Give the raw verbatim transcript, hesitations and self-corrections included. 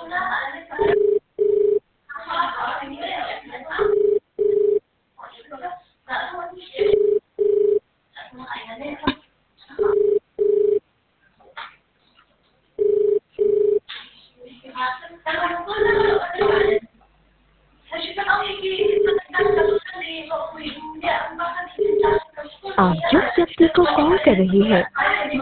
आप जिस व्यक्ति को कॉल कर रही है